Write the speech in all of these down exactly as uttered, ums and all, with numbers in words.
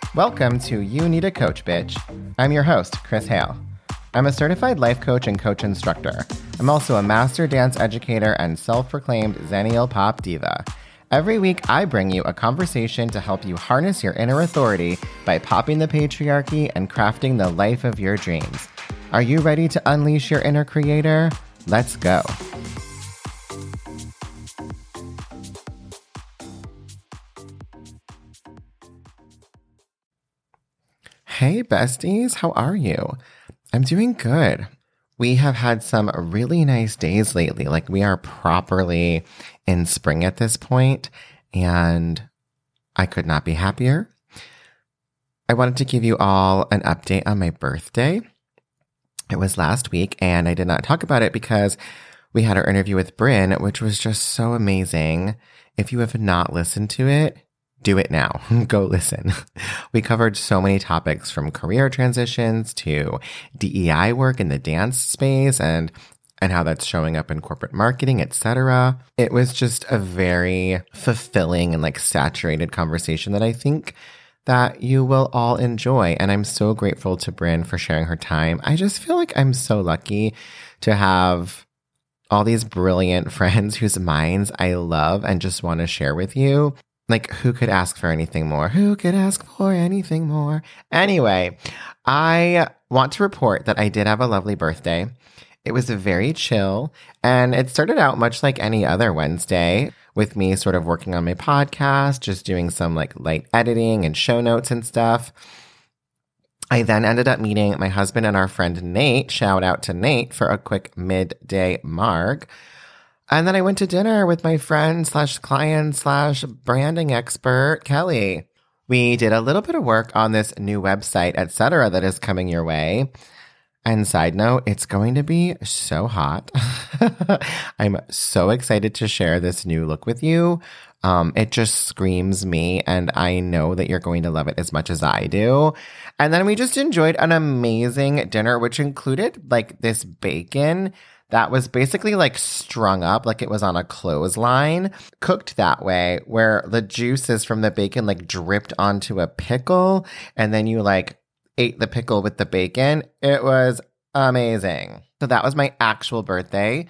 Welcome to You Need a Coach, Bitch. I'm your host, Chris Hale. I'm a certified life coach and coach instructor. I'm also a master dance educator and self-proclaimed Xennial Pop Diva. Every week, I bring you a conversation to help you harness your inner authority by popping the patriarchy and crafting the life of your dreams. Are you ready to unleash your inner creator? Let's go. Hey, besties, how are you? I'm doing good. We have had some really nice days lately. Like, we are properly in spring at this point, and I could not be happier. I wanted to give you all an update on my birthday. It was last week, and I did not talk about it because we had our interview with Bryn, which was just so amazing. If you have not listened to it, do it now. Go listen. We covered so many topics from career transitions to D E I work in the dance space and and how that's showing up in corporate marketing, et cetera. It was just a very fulfilling and like saturated conversation that I think that you will all enjoy. And I'm so grateful to Bryn for sharing her time. I just feel like I'm so lucky to have all these brilliant friends whose minds I love and just want to share with you. Like, who could ask for anything more? Who could ask for anything more? Anyway, I want to report that I did have a lovely birthday. It was very chill, and it started out much like any other Wednesday with me sort of working on my podcast, just doing some like light editing and show notes and stuff. I then ended up meeting my husband and our friend Nate. Shout out to Nate for a quick midday marg. And then I went to dinner with my friend slash client slash branding expert, Kelly. We did a little bit of work on this new website, et cetera, that is coming your way. And side note, it's going to be so hot. I'm so excited to share this new look with you. Um, it just screams me, and I know that you're going to love it as much as I do. And then we just enjoyed an amazing dinner, which included like this bacon that was basically like strung up like it was on a clothesline, cooked that way, where the juices from the bacon like dripped onto a pickle, and then you like ate the pickle with the bacon. It was amazing. So that was my actual birthday.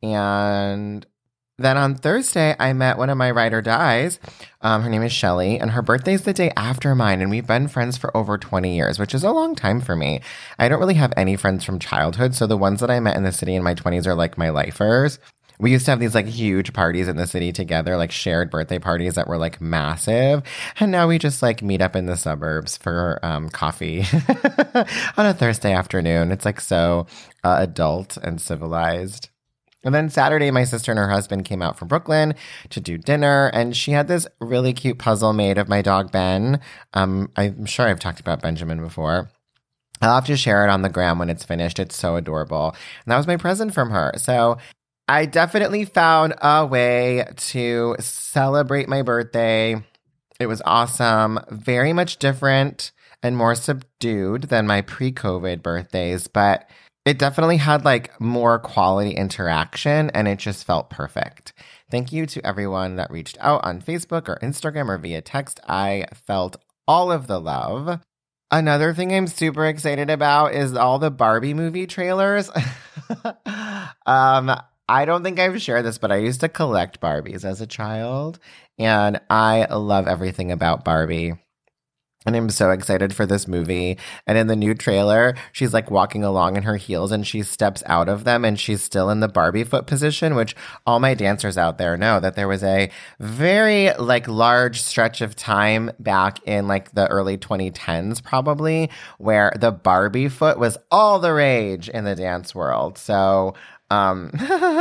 And then on Thursday, I met one of my ride or dies. Um, her name is Shelly, and her birthday's the day after mine, and we've been friends for over twenty years, which is a long time for me. I don't really have any friends from childhood, so the ones that I met in the city in my twenties are like my lifers. We used to have these like huge parties in the city together, like shared birthday parties that were like massive. And now we just like meet up in the suburbs for um, coffee on a Thursday afternoon. It's like so uh, adult and civilized. And then Saturday, my sister and her husband came out from Brooklyn to do dinner, and she had this really cute puzzle made of my dog, Ben. Um, I'm sure I've talked about Benjamin before. I'll have to share it on the gram when it's finished. It's so adorable. And that was my present from her. So I definitely found a way to celebrate my birthday. It was awesome. Very much different and more subdued than my pre-COVID birthdays, but it definitely had like more quality interaction, and it just felt perfect. Thank you to everyone that reached out on Facebook or Instagram or via text. I felt all of the love. Another thing I'm super excited about is all the Barbie movie trailers. um, I don't think I've shared this, but I used to collect Barbies as a child, and I love everything about Barbie. And I'm so excited for this movie. And in the new trailer, she's like walking along in her heels and she steps out of them and she's still in the Barbie foot position, which all my dancers out there know that there was a very like large stretch of time back in like the early twenty tens probably where the Barbie foot was all the rage in the dance world. So um,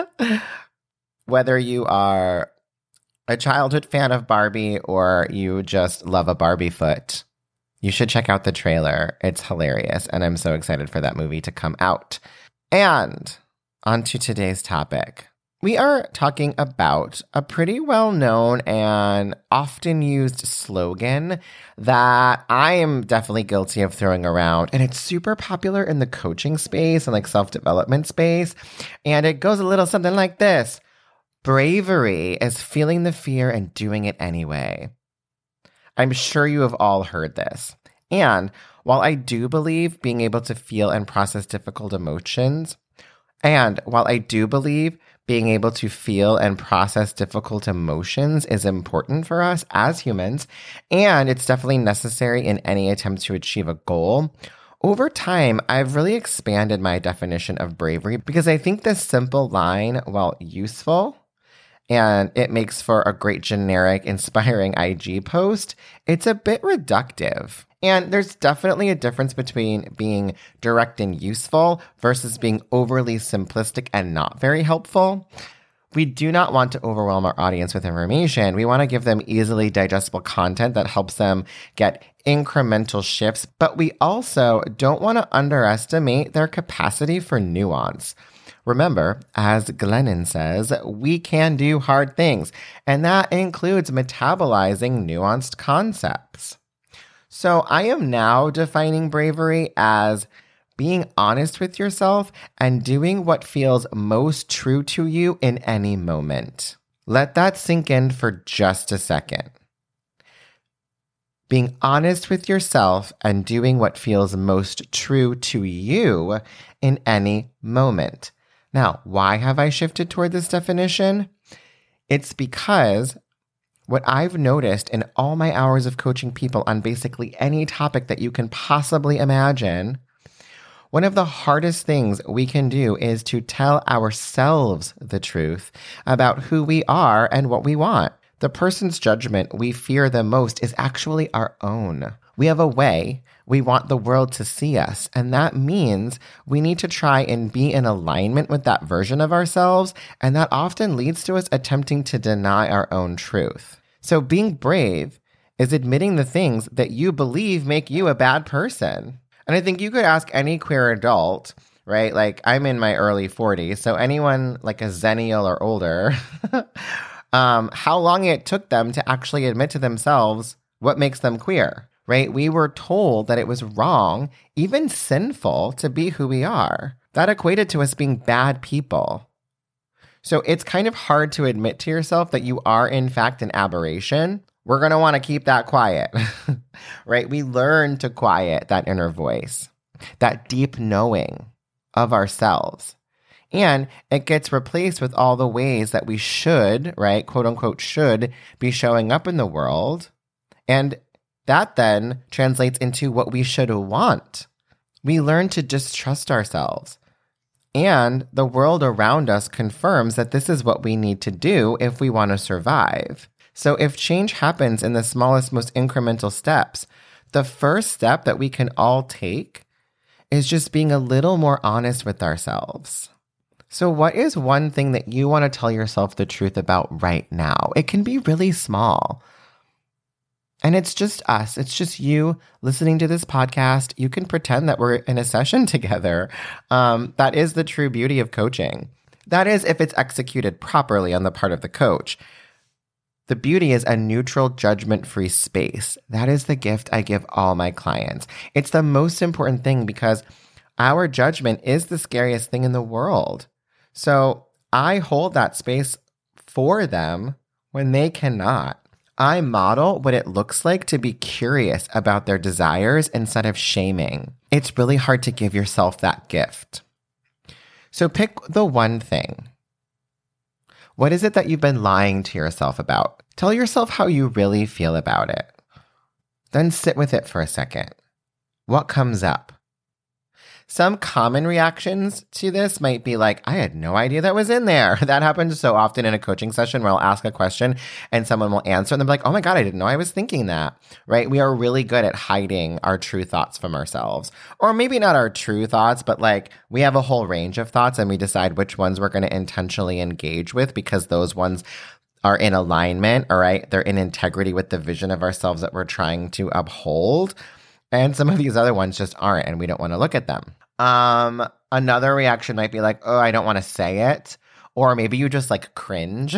whether you are a childhood fan of Barbie or you just love a Barbie foot, you should check out the trailer. It's hilarious, and I'm so excited for that movie to come out. And on to today's topic. We are talking about a pretty well-known and often used slogan that I am definitely guilty of throwing around, and it's super popular in the coaching space and like self-development space, and it goes a little something like this. Bravery is feeling the fear and doing it anyway. I'm sure you have all heard this. And while I do believe being able to feel and process difficult emotions, and while I do believe being able to feel and process difficult emotions is important for us as humans, and it's definitely necessary in any attempt to achieve a goal, over time, I've really expanded my definition of bravery because I think this simple line, while useful, and it makes for a great generic, inspiring I G post, it's a bit reductive. And there's definitely a difference between being direct and useful versus being overly simplistic and not very helpful. We do not want to overwhelm our audience with information. We want to give them easily digestible content that helps them get incremental shifts, but we also don't want to underestimate their capacity for nuance. Remember, as Glennon says, we can do hard things, and that includes metabolizing nuanced concepts. So I am now defining bravery as being honest with yourself and doing what feels most true to you in any moment. Let that sink in for just a second. Being honest with yourself and doing what feels most true to you in any moment. Now, why have I shifted toward this definition? It's because what I've noticed in all my hours of coaching people on basically any topic that you can possibly imagine, one of the hardest things we can do is to tell ourselves the truth about who we are and what we want. The person's judgment we fear the most is actually our own. We have a way we want the world to see us, and that means we need to try and be in alignment with that version of ourselves, and that often leads to us attempting to deny our own truth. So being brave is admitting the things that you believe make you a bad person. And I think you could ask any queer adult, right? Like, I'm in my early forties, so anyone like a Zennial or older, um, how long it took them to actually admit to themselves what makes them queer, right? We were told that it was wrong, even sinful, to be who we are. That equated to us being bad people. So it's kind of hard to admit to yourself that you are, in fact, an aberration. We're going to want to keep that quiet, right? We learn to quiet that inner voice, that deep knowing of ourselves. And it gets replaced with all the ways that we should, right, quote unquote, should be showing up in the world. And that then translates into what we should want. We learn to distrust ourselves. And the world around us confirms that this is what we need to do if we want to survive. So if change happens in the smallest, most incremental steps, the first step that we can all take is just being a little more honest with ourselves. So what is one thing that you want to tell yourself the truth about right now? It can be really small. And it's just us. It's just you listening to this podcast. You can pretend that we're in a session together. Um, that is the true beauty of coaching. That is if it's executed properly on the part of the coach. The beauty is a neutral, judgment-free space. That is the gift I give all my clients. It's the most important thing because our judgment is the scariest thing in the world. So I hold that space for them when they cannot. I model what it looks like to be curious about their desires instead of shaming. It's really hard to give yourself that gift. So pick the one thing. What is it that you've been lying to yourself about? Tell yourself how you really feel about it. Then sit with it for a second. What comes up? Some common reactions to this might be like, I had no idea that was in there. That happens so often in a coaching session where I'll ask a question and someone will answer and they'll be like, oh my God, I didn't know I was thinking that, right? We are really good at hiding our true thoughts from ourselves. Or maybe not our true thoughts, but like we have a whole range of thoughts and we decide which ones we're going to intentionally engage with because those ones are in alignment, all right? They're in integrity with the vision of ourselves that we're trying to uphold. And some of these other ones just aren't, and we don't want to look at them. Um, another reaction might be like, oh, I don't want to say it. Or maybe you just like cringe.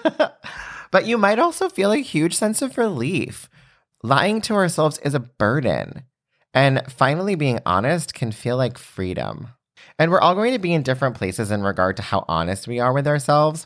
But you might also feel a huge sense of relief. Lying to ourselves is a burden. And finally being honest can feel like freedom. And we're all going to be in different places in regard to how honest we are with ourselves.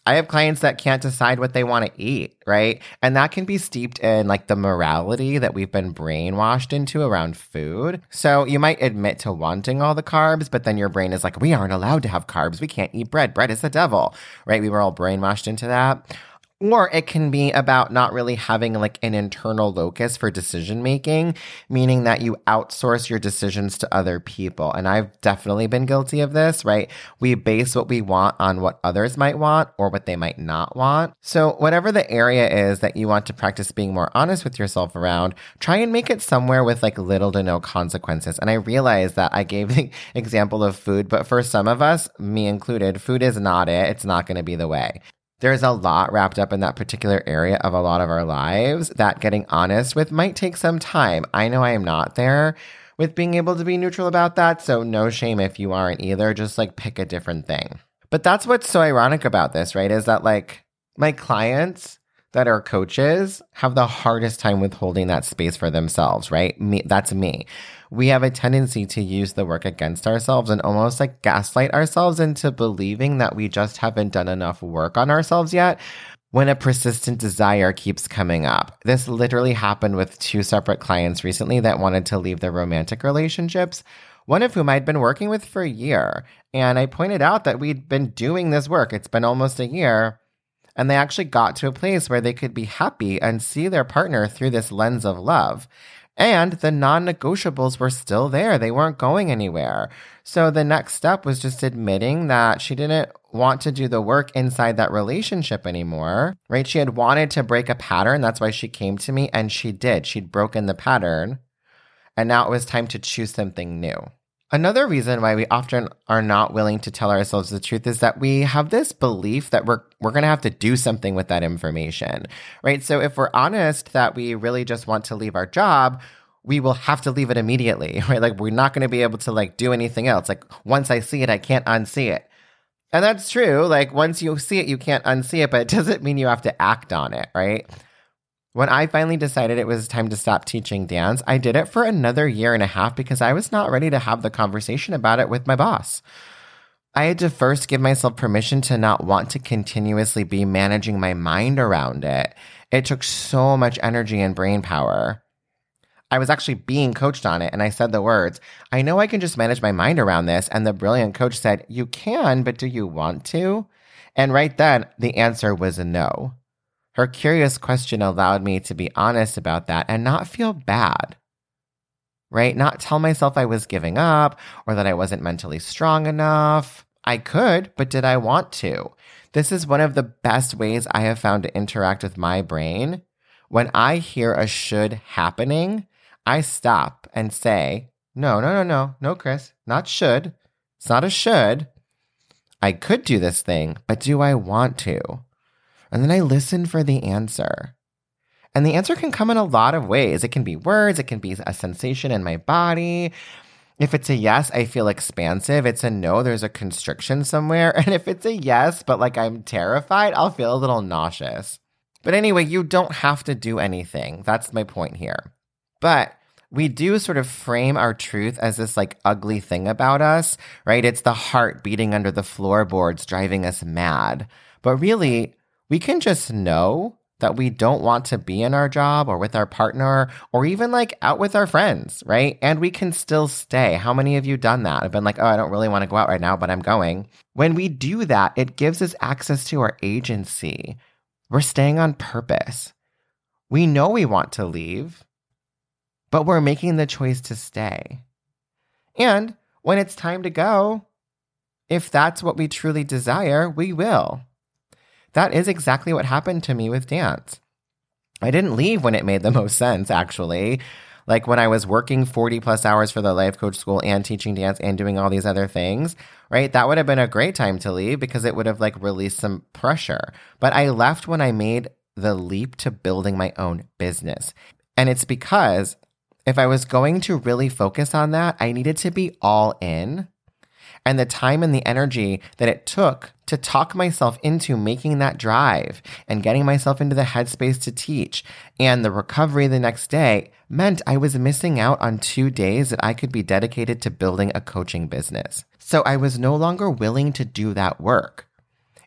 I have clients that can't decide what they want to eat, right? And that can be steeped in like the morality that we've been brainwashed into around food. So you might admit to wanting all the carbs, but then your brain is like, we aren't allowed to have carbs. We can't eat bread. Bread is the devil, right? We were all brainwashed into that. Or it can be about not really having like an internal locus for decision making, meaning that you outsource your decisions to other people. And I've definitely been guilty of this, right? We base what we want on what others might want or what they might not want. So whatever the area is that you want to practice being more honest with yourself around, try and make it somewhere with like little to no consequences. And I realize that I gave the example of food, but for some of us, me included, food is not it. It's not going to be the way. There's a lot wrapped up in that particular area of a lot of our lives that getting honest with might take some time. I know I am not there with being able to be neutral about that, so no shame if you aren't either. Just like pick a different thing. But that's what's so ironic about this, right? Is that like my clients that are coaches have the hardest time with holding that space for themselves, right? Me, that's me. We have a tendency to use the work against ourselves and almost like gaslight ourselves into believing that we just haven't done enough work on ourselves yet when a persistent desire keeps coming up. This literally happened with two separate clients recently that wanted to leave their romantic relationships, one of whom I'd been working with for a year. And I pointed out that we'd been doing this work. It's been almost a year. And they actually got to a place where they could be happy and see their partner through this lens of love. And the non-negotiables were still there. They weren't going anywhere. So the next step was just admitting that she didn't want to do the work inside that relationship anymore, right? She had wanted to break a pattern. That's why she came to me, and she did. She'd broken the pattern. And now it was time to choose something new. Another reason why we often are not willing to tell ourselves the truth is that we have this belief that we're we're going to have to do something with that information, right? So if we're honest that we really just want to leave our job, we will have to leave it immediately, right? Like we're not going to be able to like do anything else. Like once I see it, I can't unsee it. And that's true. Like once you see it, you can't unsee it, but it doesn't mean you have to act on it, right? When I finally decided it was time to stop teaching dance, I did it for another year and a half because I was not ready to have the conversation about it with my boss. I had to first give myself permission to not want to continuously be managing my mind around it. It took so much energy and brain power. I was actually being coached on it, and I said the words, I know I can just manage my mind around this. And the brilliant coach said, you can, but do you want to? And right then, the answer was no. Her curious question allowed me to be honest about that and not feel bad, right? Not tell myself I was giving up or that I wasn't mentally strong enough. I could, but did I want to? This is one of the best ways I have found to interact with my brain. When I hear a should happening, I stop and say, no, no, no, no, no, Chris, not should. It's not a should. I could do this thing, but do I want to? And then I listen for the answer. And the answer can come in a lot of ways. It can be words. It can be a sensation in my body. If it's a yes, I feel expansive. It's a no, there's a constriction somewhere. And if it's a yes, but like I'm terrified, I'll feel a little nauseous. But anyway, you don't have to do anything. That's my point here. But we do sort of frame our truth as this like ugly thing about us, right? It's the heart beating under the floorboards, driving us mad. But really, we can just know that we don't want to be in our job or with our partner or even like out with our friends, right? And we can still stay. How many of you done that? I've been like, oh, I don't really want to go out right now, but I'm going. When we do that, it gives us access to our agency. We're staying on purpose. We know we want to leave, but we're making the choice to stay. And when it's time to go, if that's what we truly desire, we will. That is exactly what happened to me with dance. I didn't leave when it made the most sense, actually. Like when I was working forty plus hours for the life coach school and teaching dance and doing all these other things, right? That would have been a great time to leave because it would have like released some pressure. But I left when I made the leap to building my own business. And it's because if I was going to really focus on that, I needed to be all in. And the time and the energy that it took to talk myself into making that drive and getting myself into the headspace to teach and the recovery the next day meant I was missing out on two days that I could be dedicated to building a coaching business. So I was no longer willing to do that work.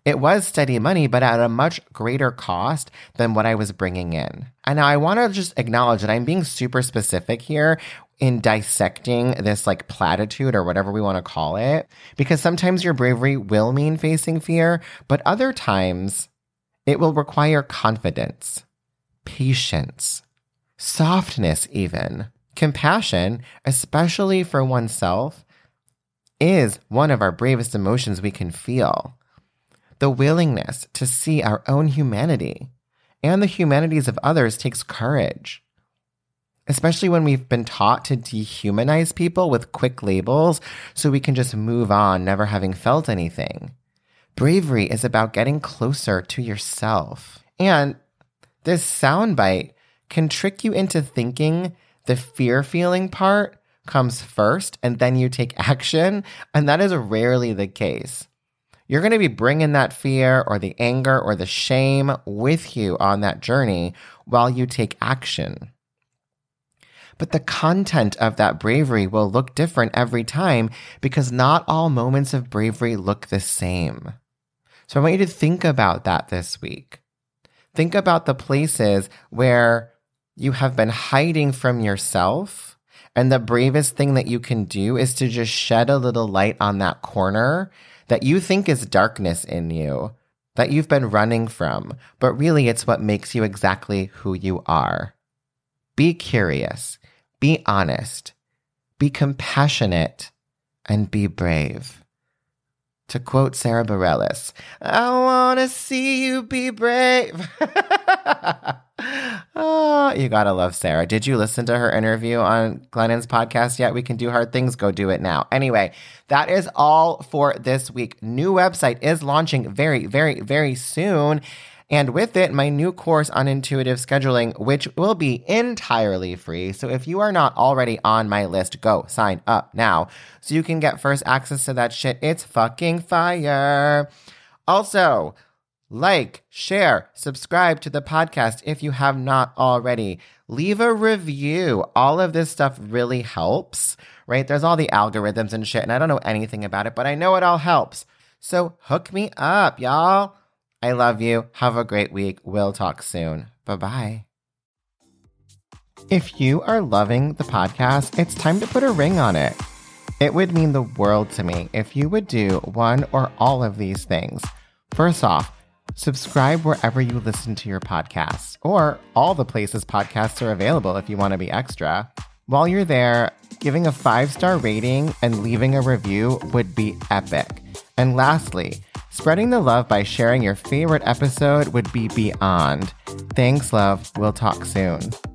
It was steady money, but at a much greater cost than what I was bringing in. And now I want to just acknowledge that I'm being super specific here in dissecting this like platitude or whatever we want to call it, because sometimes your bravery will mean facing fear, but other times it will require confidence, patience, softness even. Compassion, especially for oneself, is one of our bravest emotions we can feel. The willingness to see our own humanity and the humanities of others takes courage, especially when we've been taught to dehumanize people with quick labels so we can just move on, never having felt anything. Bravery is about getting closer to yourself. And this soundbite can trick you into thinking the fear-feeling part comes first and then you take action, and that is rarely the case. You're going to be bringing that fear or the anger or the shame with you on that journey while you take action. But the content of that bravery will look different every time because not all moments of bravery look the same. So I want you to think about that this week. Think about the places where you have been hiding from yourself, and the bravest thing that you can do is to just shed a little light on that corner that you think is darkness in you, that you've been running from, but really it's what makes you exactly who you are. Be curious, be honest, be compassionate, and be brave. To quote Sarah Bareilles, I want to see you be brave. Oh, you gotta love Sarah. Did you listen to her interview on Glennon's podcast yet? We Can Do Hard Things. Go do it now. Anyway, that is all for this week. New website is launching very, very, very soon. And with it, my new course on intuitive scheduling, which will be entirely free. So if you are not already on my list, go sign up now so you can get first access to that shit. It's fucking fire. Also, like, share, subscribe to the podcast if you have not already. Leave a review. All of this stuff really helps, right? There's all the algorithms and shit, and I don't know anything about it, but I know it all helps. So hook me up, y'all. I love you. Have a great week. We'll talk soon. Bye-bye. If you are loving the podcast, it's time to put a ring on it. It would mean the world to me if you would do one or all of these things. First off, subscribe wherever you listen to your podcasts, or all the places podcasts are available if you want to be extra. While you're there, giving a five-star rating and leaving a review would be epic. And lastly, spreading the love by sharing your favorite episode would be beyond. Thanks, love. We'll talk soon.